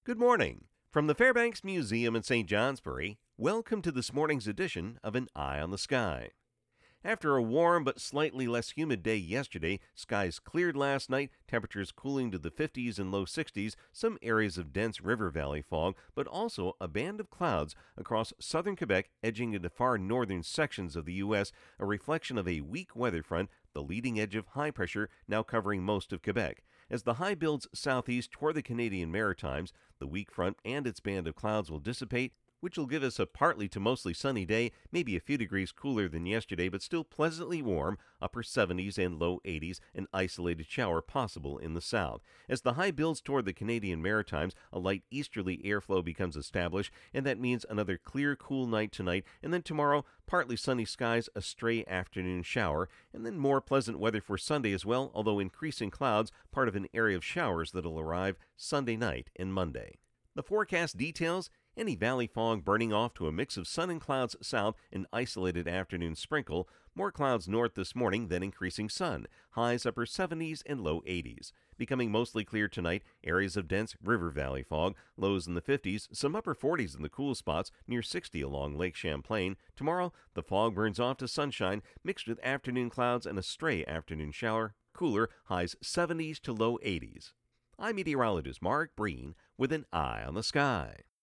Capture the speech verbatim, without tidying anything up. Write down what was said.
Good morning. From the Fairbanks Museum in Saint Johnsbury, welcome to this morning's edition of An Eye on the Sky. After a warm but slightly less humid day yesterday, skies cleared last night, temperatures cooling to the fifties and low sixties, some areas of dense river valley fog, but also a band of clouds across southern Quebec edging into far northern sections of the U S, a reflection of a weak weather front, the leading edge of high pressure now covering most of Quebec. As the high builds southeast toward the Canadian Maritimes, the weak front and its band of clouds will dissipate, which will give us a partly to mostly sunny day, maybe a few degrees cooler than yesterday, but still pleasantly warm, upper seventies and low eighties, an isolated shower possible in the south. As the high builds toward the Canadian Maritimes, a light easterly airflow becomes established, and that means another clear, cool night tonight, and then tomorrow, partly sunny skies, a stray afternoon shower, and then more pleasant weather for Sunday as well, although increasing clouds, part of an area of showers that'll arrive Sunday night and Monday. The forecast details: any valley fog burning off to a mix of sun and clouds south, an isolated afternoon sprinkle, more clouds north this morning, then increasing sun, highs upper seventies and low eighties. Becoming mostly clear tonight, areas of dense river valley fog, lows in the fifties, some upper forties in the cool spots, near sixty along Lake Champlain. Tomorrow, the fog burns off to sunshine, mixed with afternoon clouds and a stray afternoon shower, cooler, highs seventies to low eighties. I'm meteorologist Mark Breen with An Eye on the Sky.